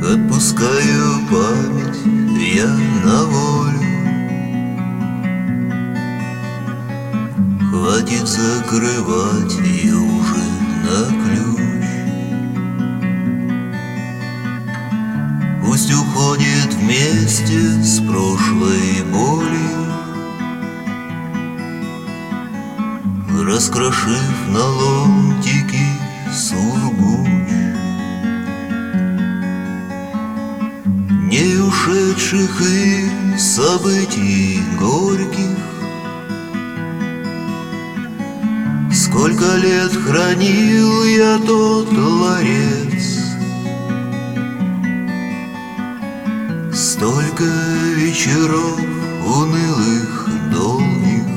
Отпускаю память я на волю. Хватит закрывать ее уже на ключ. Пусть уходит вместе с прошлой болью, раскрошив на ломтики сургуч. Не ушедших и событий горьких, сколько лет хранил я тот ларец, столько вечеров унылых, долгих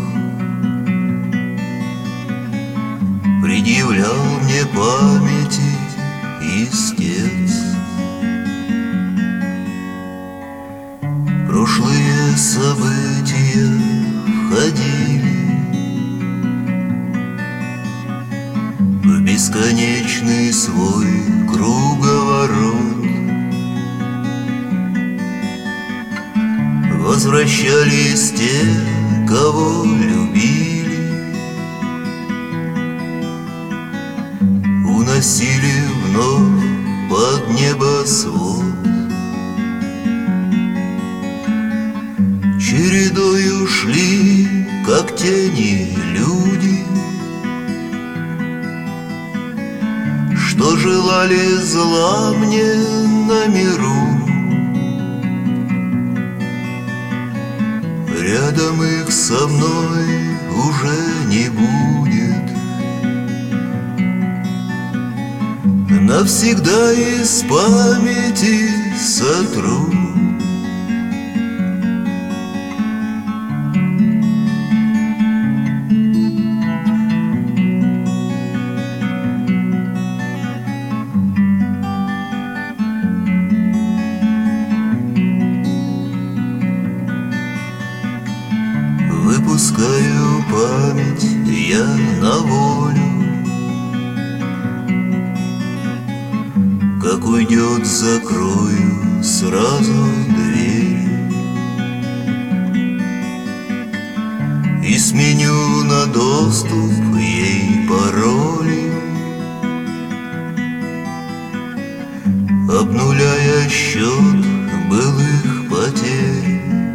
предъявлял мне памяти истец. Прошлые события входили в бесконечный свой круговорот, возвращались те, кого любили, уносили вновь под небосвод. Чередою шли, как тени, люди, что желали зла мне на миру. Рядом их со мной уже не будет, навсегда из памяти сотру. Выпускаю память я на волю, как уйдет, закрою сразу дверь и сменю на доступ ей пароли, обнуляя счет былых потерь.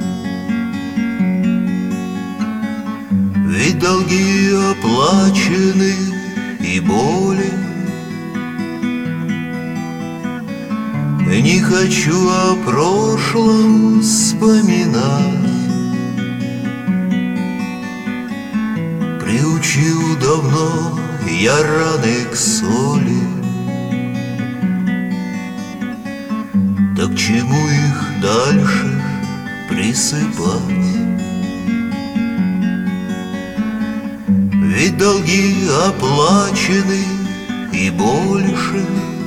Ведь долги оплачены и боли. Не хочу о прошлом вспоминать. Приучил давно я раны к соли. Так чему их дальше присыпать? Ведь долги оплачены и больше.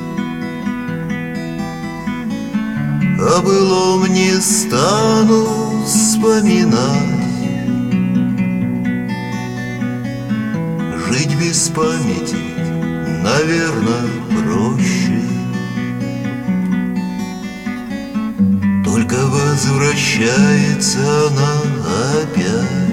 О былом не стану вспоминать. Жить без памяти, наверное, проще. Только возвращается она опять.